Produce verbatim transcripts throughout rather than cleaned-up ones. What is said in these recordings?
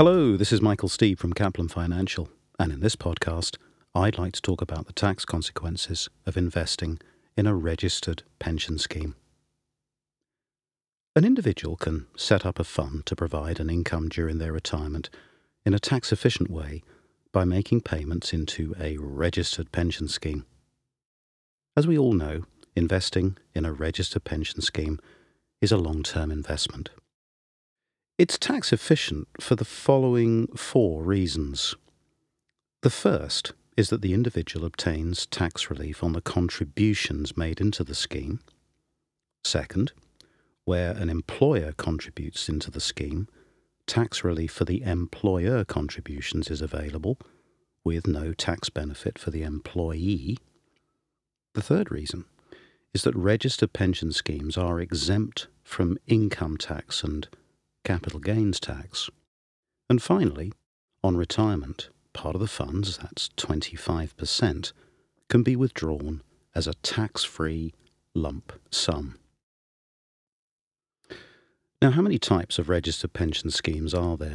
Hello, this is Michael Steve from Kaplan Financial, and in this podcast, I'd like to talk about the tax consequences of investing in a registered pension scheme. An individual can set up a fund to provide an income during their retirement in a tax-efficient way by making payments into a registered pension scheme. As we all know, investing in a registered pension scheme is a long-term investment. It's tax efficient for the following four reasons. The first is that the individual obtains tax relief on the contributions made into the scheme. Second, where an employer contributes into the scheme, tax relief for the employer contributions is available, with no tax benefit for the employee. The third reason is that registered pension schemes are exempt from income tax and capital gains tax. And finally, on retirement, part of the funds, that's twenty-five percent, can be withdrawn as a tax-free lump sum. Now, how many types of registered pension schemes are there?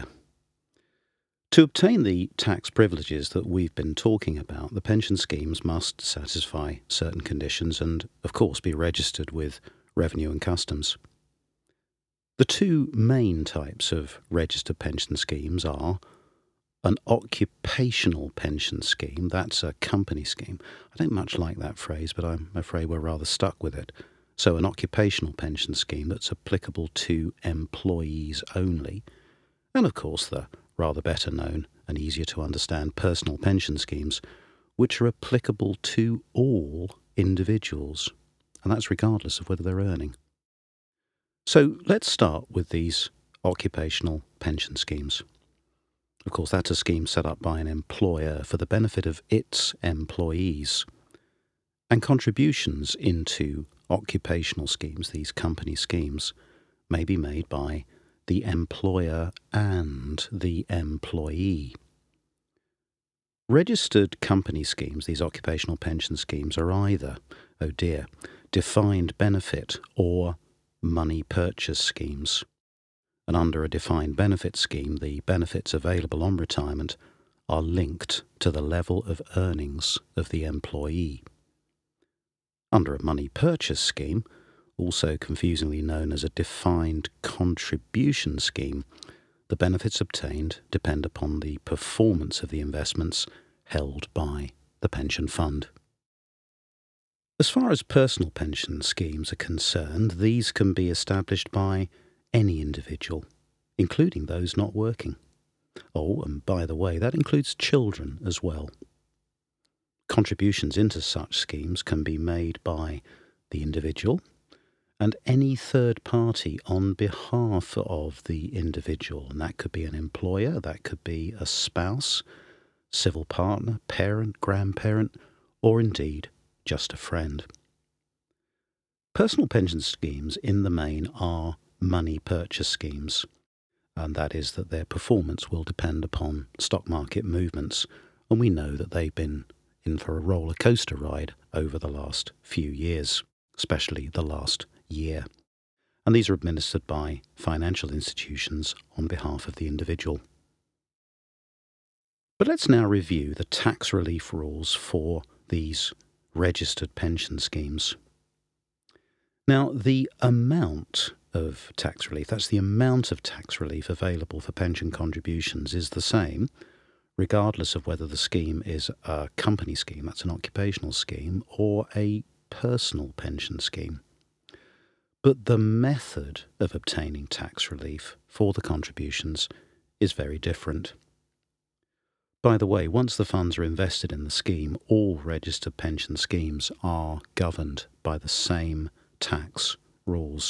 To obtain the tax privileges that we've been talking about, the pension schemes must satisfy certain conditions and, of course, be registered with Revenue and Customs. The two main types of registered pension schemes are an occupational pension scheme. That's a company scheme. I don't much like that phrase, but I'm afraid we're rather stuck with it. So an occupational pension scheme that's applicable to employees only. And of course the rather better known and easier to understand personal pension schemes, which are applicable to all individuals. And that's regardless of whether they're earning. So let's start with these occupational pension schemes. Of course, that's a scheme set up by an employer for the benefit of its employees. And contributions into occupational schemes, these company schemes, may be made by the employer and the employee. Registered company schemes, these occupational pension schemes, are either, oh dear, defined benefit or money purchase schemes. And under a defined benefit scheme, the benefits available on retirement are linked to the level of earnings of the employee. Under a money purchase scheme, also confusingly known as a defined contribution scheme, the benefits obtained depend upon the performance of the investments held by the pension fund. As far as personal pension schemes are concerned, these can be established by any individual, including those not working. Oh, and by the way, that includes children as well. Contributions into such schemes can be made by the individual and any third party on behalf of the individual. And that could be an employer, that could be a spouse, civil partner, parent, grandparent, or indeed just a friend. Personal pension schemes in the main are money purchase schemes, and that is that their performance will depend upon stock market movements, and we know that they've been in for a roller coaster ride over the last few years, especially the last year. And these are administered by financial institutions on behalf of the individual. But let's now review the tax relief rules for these registered pension schemes. Now, the amount of tax relief, that's the amount of tax relief available for pension contributions, is the same, regardless of whether the scheme is a company scheme, that's an occupational scheme, or a personal pension scheme. But the method of obtaining tax relief for the contributions is very different. By the way, once the funds are invested in the scheme, all registered pension schemes are governed by the same tax rules.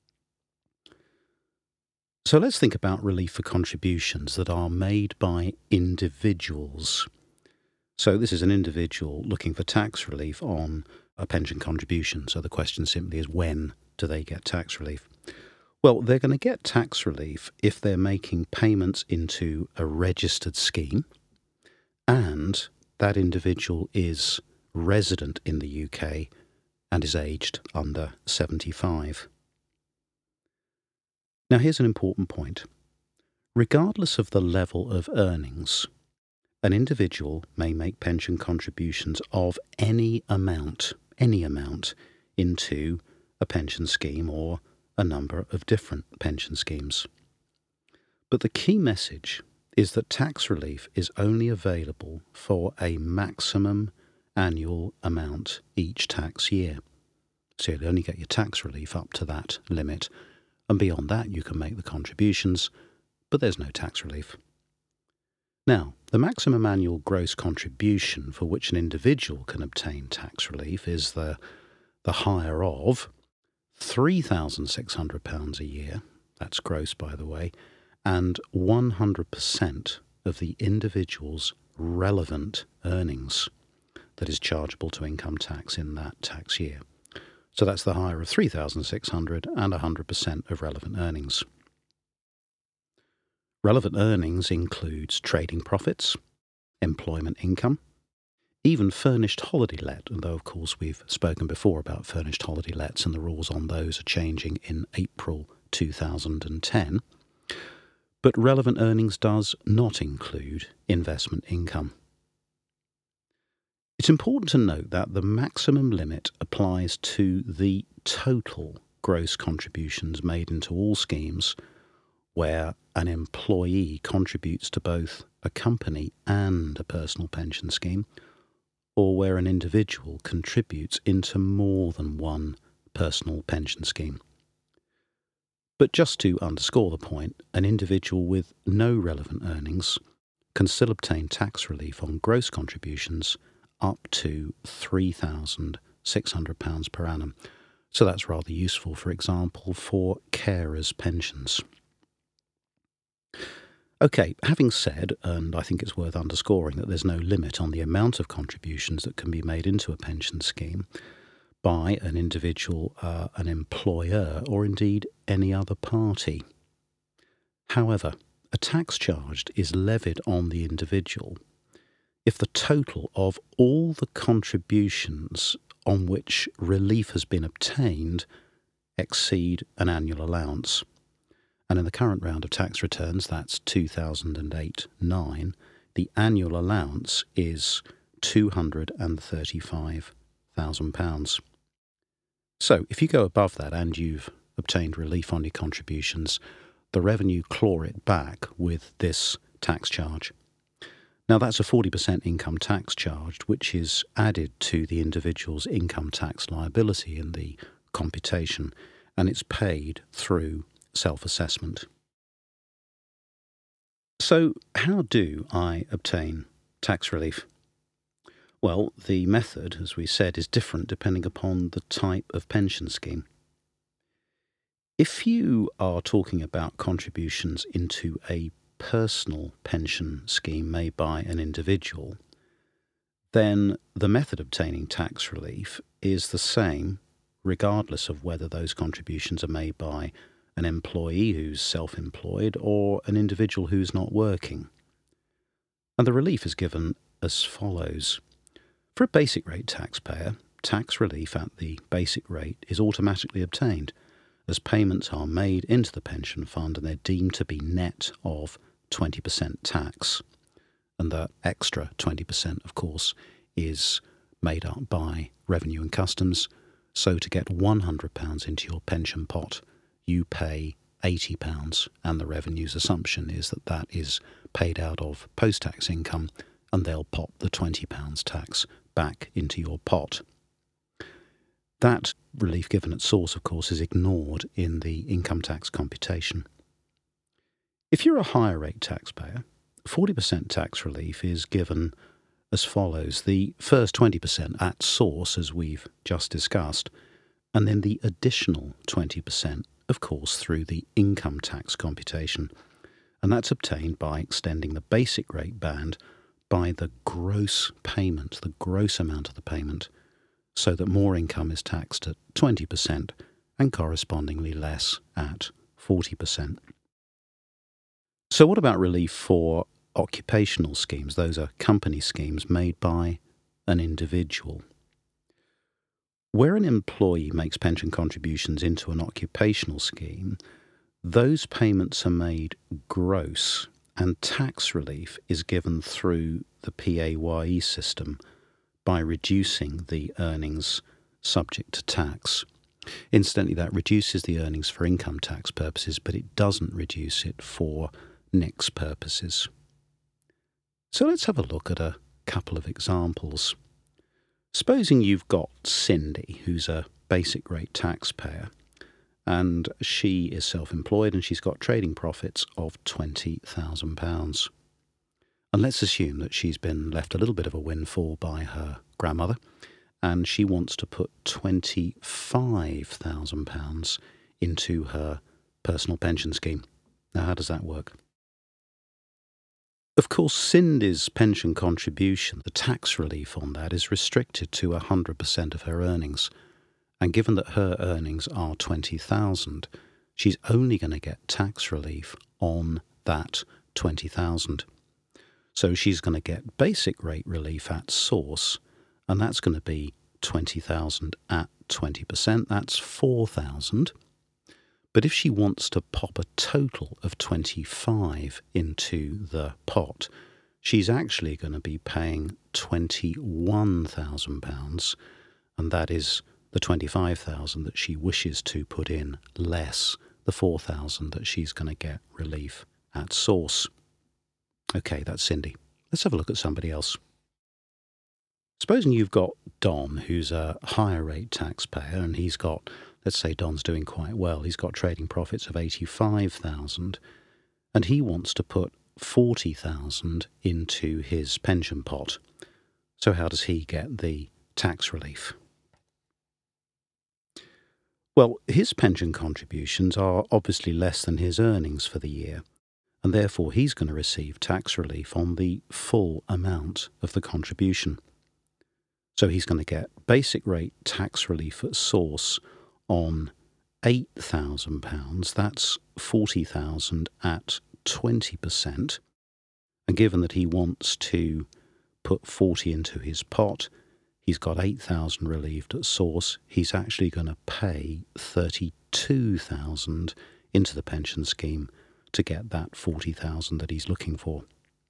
So let's think about relief for contributions that are made by individuals. So this is an individual looking for tax relief on a pension contribution. So the question simply is, when do they get tax relief? Well, they're going to get tax relief if they're making payments into a registered scheme and that individual is resident in the U K and is aged under seventy-five. Now here's an important point. Regardless of the level of earnings, an individual may make pension contributions of any amount, any amount, into a pension scheme or a number of different pension schemes. But the key message is that tax relief is only available for a maximum annual amount each tax year. So you'll only get your tax relief up to that limit, and beyond that you can make the contributions, but there's no tax relief. Now, the maximum annual gross contribution for which an individual can obtain tax relief is the, the higher of three thousand six hundred pounds a year, that's gross by the way, and one hundred percent of the individual's relevant earnings that is chargeable to income tax in that tax year. So that's the higher of three thousand six hundred pounds and one hundred percent of relevant earnings. Relevant earnings includes trading profits, employment income, even furnished holiday let, although of course we've spoken before about furnished holiday lets and the rules on those are changing in April two thousand ten. But relevant earnings does not include investment income. It's important to note that the maximum limit applies to the total gross contributions made into all schemes where an employee contributes to both a company and a personal pension scheme, or where an individual contributes into more than one personal pension scheme. But just to underscore the point, an individual with no relevant earnings can still obtain tax relief on gross contributions up to three thousand six hundred pounds per annum. So that's rather useful, for example, for carers' pensions. Okay, having said, and I think it's worth underscoring that there's no limit on the amount of contributions that can be made into a pension scheme by an individual, uh, an employer, or indeed any other party. However, a tax charge is levied on the individual if the total of all the contributions on which relief has been obtained exceed an annual allowance. And in the current round of tax returns, that's two thousand eight nine, the annual allowance is two hundred thirty-five thousand pounds. So if you go above that and you've obtained relief on your contributions, the revenue claw it back with this tax charge. Now that's a forty percent income tax charge, which is added to the individual's income tax liability in the computation, and it's paid through self-assessment. So how do I obtain tax relief? Well, the method, as we said, is different depending upon the type of pension scheme. If you are talking about contributions into a personal pension scheme made by an individual, then the method obtaining tax relief is the same regardless of whether those contributions are made by an employee who's self-employed or an individual who's not working. And the relief is given as follows. For a basic rate taxpayer, tax relief at the basic rate is automatically obtained as payments are made into the pension fund and they're deemed to be net of twenty percent tax. And that extra twenty percent, of course, is made up by Revenue and Customs. So to get one hundred pounds into your pension pot, you pay eighty pounds, and the Revenue's assumption is that that is paid out of post-tax income, and they'll pop the twenty pounds tax back into your pot. That relief given at source, of course, is ignored in the income tax computation. If you're a higher rate taxpayer, forty percent tax relief is given as follows. The first twenty percent at source, as we've just discussed, and then the additional twenty percent, of course, through the income tax computation. And that's obtained by extending the basic rate band by the gross payment, the gross amount of the payment, so that more income is taxed at twenty percent and correspondingly less at forty percent. So what about relief for occupational schemes? Those are company schemes made by an individual. Where an employee makes pension contributions into an occupational scheme, those payments are made gross, and tax relief is given through the P A Y E system by reducing the earnings subject to tax. Incidentally, that reduces the earnings for income tax purposes, but it doesn't reduce it for N I C S purposes. So let's have a look at a couple of examples. Supposing you've got Cindy, who's a basic rate taxpayer, and she is self-employed and she's got trading profits of twenty thousand pounds. And let's assume that she's been left a little bit of a windfall by her grandmother, and she wants to put twenty-five thousand pounds into her personal pension scheme. Now, how does that work? Of course, Cindy's pension contribution, the tax relief on that, is restricted to one hundred percent of her earnings. And given that her earnings are twenty thousand pounds, she's only going to get tax relief on that twenty thousand pounds. So she's going to get basic rate relief at source, and that's going to be twenty thousand pounds at twenty percent. That's four thousand pounds. But if she wants to pop a total of twenty-five into the pot, she's actually going to be paying twenty-one thousand pounds, and that is the twenty-five thousand pounds that she wishes to put in less the four thousand pounds that she's going to get relief at source. Okay, that's Cindy. Let's have a look at somebody else. Supposing you've got Don, who's a higher rate taxpayer, and he's got, let's say Don's doing quite well, he's got trading profits of eighty-five thousand pounds, and he wants to put forty thousand pounds into his pension pot. So how does he get the tax relief? Well, his pension contributions are obviously less than his earnings for the year, and therefore he's going to receive tax relief on the full amount of the contribution. So he's going to get basic rate tax relief at source on eight thousand pounds. That's forty thousand pounds at twenty percent. And given that he wants to put forty into his pot, he's got eight thousand pounds relieved at source. He's actually going to pay thirty-two thousand pounds into the pension scheme to get that forty thousand pounds that he's looking for.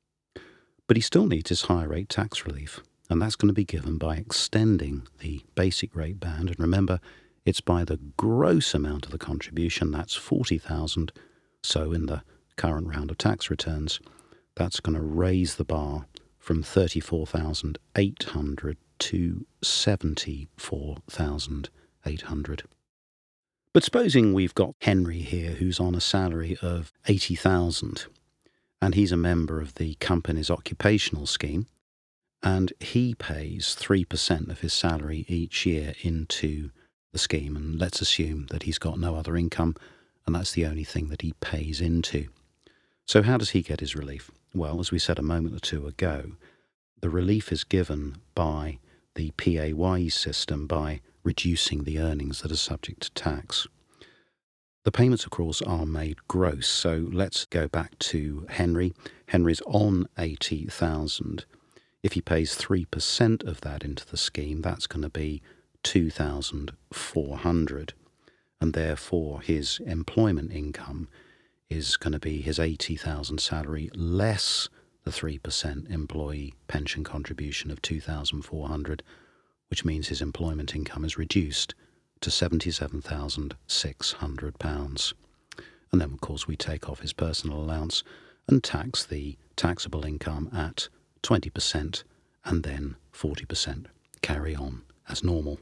But he still needs his higher rate tax relief, and that's going to be given by extending the basic rate band. And remember, it's by the gross amount of the contribution, that's forty thousand pounds. So in the current round of tax returns, that's going to raise the bar from thirty-four thousand eight hundred to seventy-four thousand eight hundred. But supposing we've got Henry here, who's on a salary of eighty thousand, and he's a member of the company's occupational scheme, and he pays three percent of his salary each year into the scheme, and let's assume that he's got no other income, and that's the only thing that he pays into. So how does he get his relief? Well, as we said a moment or two ago, the relief is given by the P A Y E system by reducing the earnings that are subject to tax. The payments, of course, are made gross, so let's go back to Henry. Henry's on eighty thousand. If he pays three percent of that into the scheme, that's going to be two thousand four hundred, and therefore his employment income is going to be his eighty thousand salary less the three percent employee pension contribution of two thousand four hundred, which means his employment income is reduced to seventy-seven thousand six hundred pounds. And then, of course, we take off his personal allowance and tax the taxable income at twenty percent and then forty percent. Carry on as normal.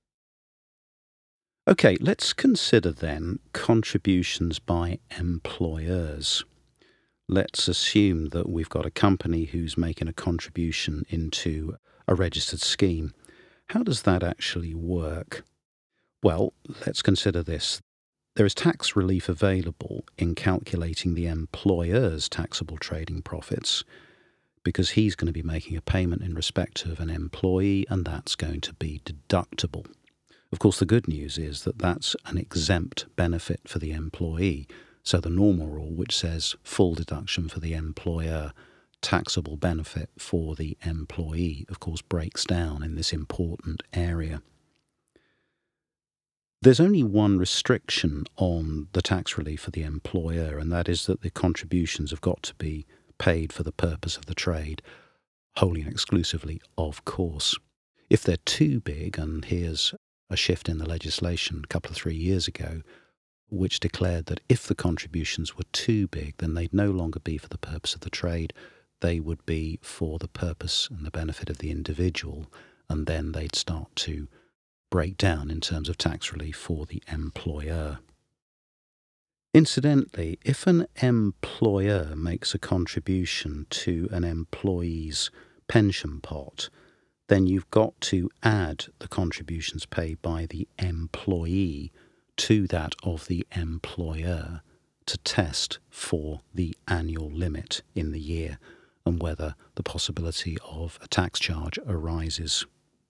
Okay, let's consider then contributions by employers. Let's assume that we've got a company who's making a contribution into a registered scheme. How does that actually work? Well, let's consider this. There is tax relief available in calculating the employer's taxable trading profits, because he's going to be making a payment in respect of an employee, and that's going to be deductible. Of course, the good news is that that's an exempt benefit for the employee. So the normal rule, which says full deduction for the employer, taxable benefit for the employee, of course, breaks down in this important area. There's only one restriction on the tax relief for the employer, and that is that the contributions have got to be paid for the purpose of the trade, wholly and exclusively, of course. If they're too big, and here's a shift in the legislation a couple of three years ago, which declared that if the contributions were too big, then they'd no longer be for the purpose of the trade, they would be for the purpose and the benefit of the individual, and then they'd start to break down in terms of tax relief for the employer. Incidentally, if an employer makes a contribution to an employee's pension pot, then you've got to add the contributions paid by the employee to that of the employer to test for the annual limit in the year and whether the possibility of a tax charge arises.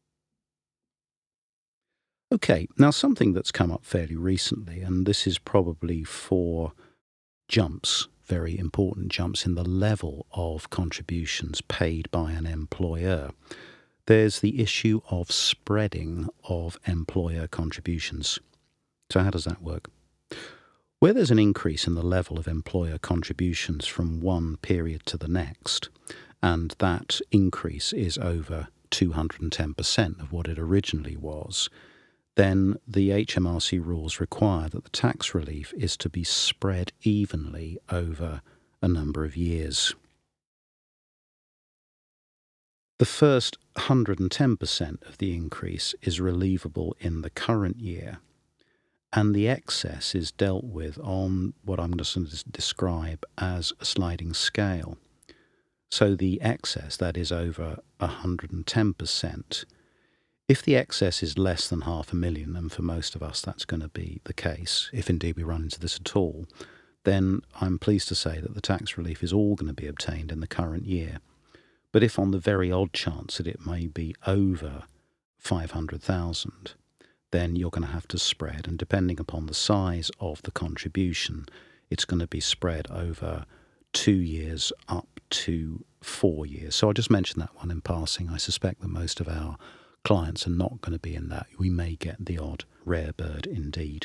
Okay, now something that's come up fairly recently, and this is probably four jumps, very important jumps in the level of contributions paid by an employer. There's the issue of spreading of employer contributions. So how does that work? Where there's an increase in the level of employer contributions from one period to the next, and that increase is over two hundred ten percent of what it originally was, then the H M R C rules require that the tax relief is to be spread evenly over a number of years. The first one hundred ten percent of the increase is relievable in the current year, and the excess is dealt with on what I'm going to describe as a sliding scale. So the excess, that is over one hundred ten percent, if the excess is less than half a million, and for most of us that's going to be the case, if indeed we run into this at all, then I'm pleased to say that the tax relief is all going to be obtained in the current year. But if on the very odd chance that it may be over five hundred thousand, then you're going to have to spread, and depending upon the size of the contribution, it's going to be spread over two years up to four years. So I'll just mention that one in passing. I suspect that most of our clients are not going to be in that. We may get the odd rare bird indeed.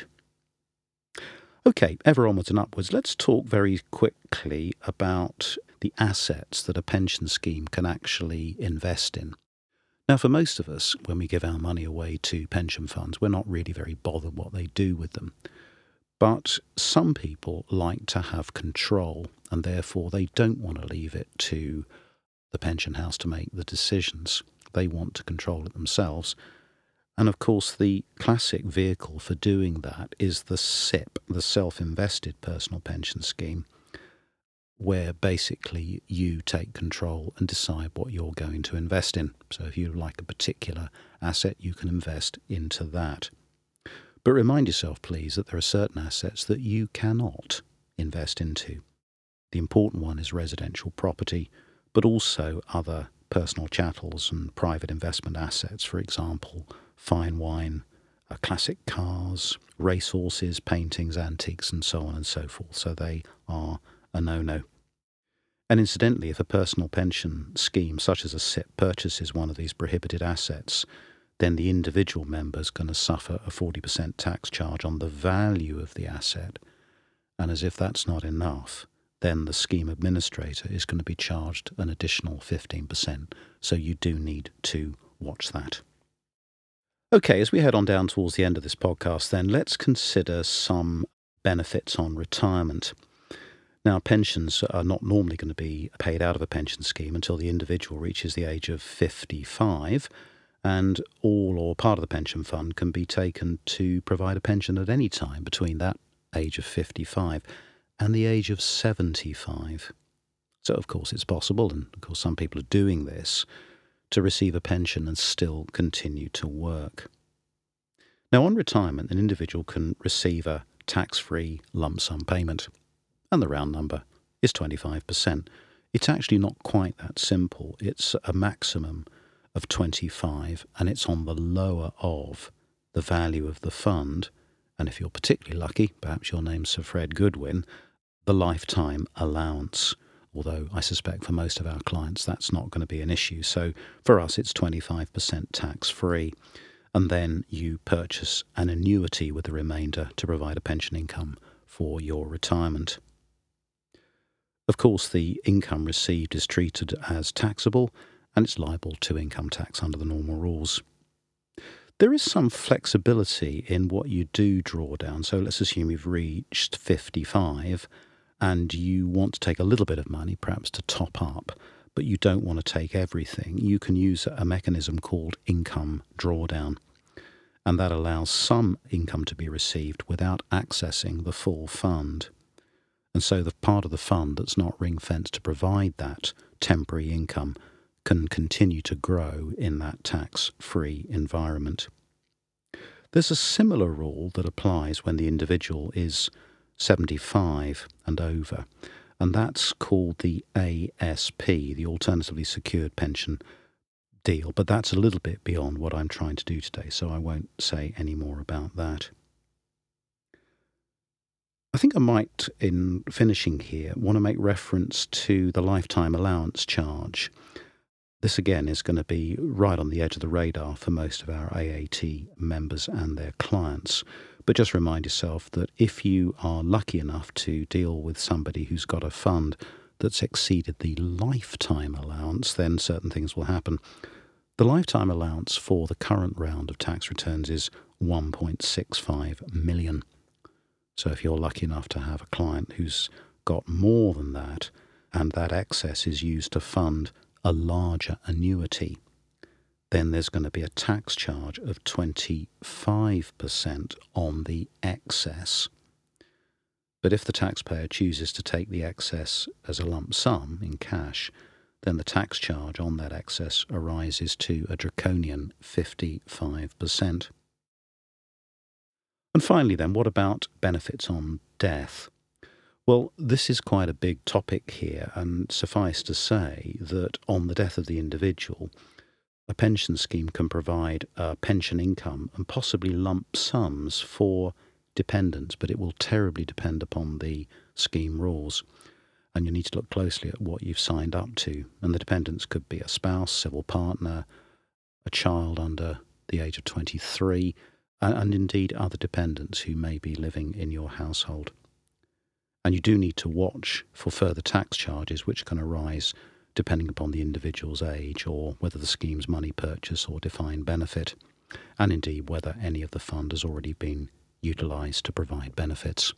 Okay, ever onwards and upwards. Let's talk very quickly about the assets that a pension scheme can actually invest in. Now, for most of us, when we give our money away to pension funds, we're not really very bothered what they do with them. But some people like to have control, and therefore they don't want to leave it to the pension house to make the decisions. They want to control it themselves. And of course, the classic vehicle for doing that is the S I P, the Self-Invested Personal Pension Scheme, where basically you take control and decide what you're going to invest in. So if you like a particular asset, you can invest into that. But remind yourself, please, that there are certain assets that you cannot invest into. The important one is residential property, but also other personal chattels and private investment assets, for example, fine wine, uh, classic cars, racehorses, paintings, antiques, and so on and so forth. So they are a no-no. And incidentally, if a personal pension scheme such as a S I P purchases one of these prohibited assets, then the individual member is going to suffer a forty percent tax charge on the value of the asset. And as if that's not enough, then the scheme administrator is going to be charged an additional fifteen percent. So you do need to watch that. Okay, as we head on down towards the end of this podcast, then let's consider some benefits on retirement. Now, pensions are not normally going to be paid out of a pension scheme until the individual reaches the age of fifty-five, and all or part of the pension fund can be taken to provide a pension at any time between that age of fifty-five and the age of seventy-five. So, of course, it's possible, and of course some people are doing this, to receive a pension and still continue to work. Now, on retirement, an individual can receive a tax-free lump sum payment, and the round number is twenty-five percent. It's actually not quite that simple. It's a maximum of twenty-five, and it's on the lower of the value of the fund, and if you're particularly lucky, perhaps your name's Sir Fred Goodwin, the lifetime allowance, although I suspect for most of our clients that's not going to be an issue. So for us, it's twenty-five percent tax-free. and then you purchase an annuity with the remainder to provide a pension income for your retirement. Of course, the income received is treated as taxable, and it's liable to income tax under the normal rules. There is some flexibility in what you do draw down. So let's assume you've reached fifty-five and you want to take a little bit of money, perhaps to top up, but you don't want to take everything. You can use a mechanism called income drawdown, and that allows some income to be received without accessing the full fund. And so the part of the fund that's not ring-fenced to provide that temporary income can continue to grow in that tax-free environment. There's a similar rule that applies when the individual is seventy-five and over, and that's called the A S P, the Alternatively Secured Pension Deal, but that's a little bit beyond what I'm trying to do today, so I won't say any more about that. I think I might, in finishing here, want to make reference to the lifetime allowance charge. This again is going to be right on the edge of the radar for most of our A A T members and their clients. But just remind yourself that if you are lucky enough to deal with somebody who's got a fund that's exceeded the lifetime allowance, then certain things will happen. The lifetime allowance for the current round of tax returns is one point six five million. So if you're lucky enough to have a client who's got more than that, and that excess is used to fund a larger annuity, then there's going to be a tax charge of twenty-five percent on the excess. But if the taxpayer chooses to take the excess as a lump sum in cash, then the tax charge on that excess arises to a draconian fifty-five percent. And finally then, what about benefits on death? Well, this is quite a big topic here, and suffice to say that on the death of the individual, a pension scheme can provide a pension income and possibly lump sums for dependents, but it will terribly depend upon the scheme rules. And you need to look closely at what you've signed up to. And the dependents could be a spouse, civil partner, a child under the age of twenty-three, and, and indeed other dependents who may be living in your household. And you do need to watch for further tax charges which can arise depending upon the individual's age or whether the scheme's money purchase or defined benefit, and indeed whether any of the fund has already been utilised to provide benefits.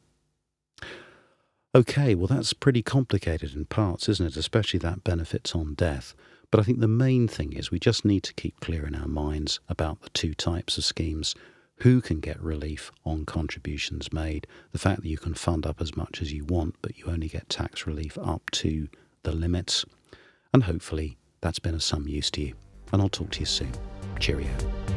Okay, well that's pretty complicated in parts, isn't it? Especially that benefits on death. But I think the main thing is we just need to keep clear in our minds about the two types of schemes. Who can get relief on contributions made, the fact that you can fund up as much as you want, but you only get tax relief up to the limits. And hopefully that's been of some use to you. And I'll talk to you soon. Cheerio.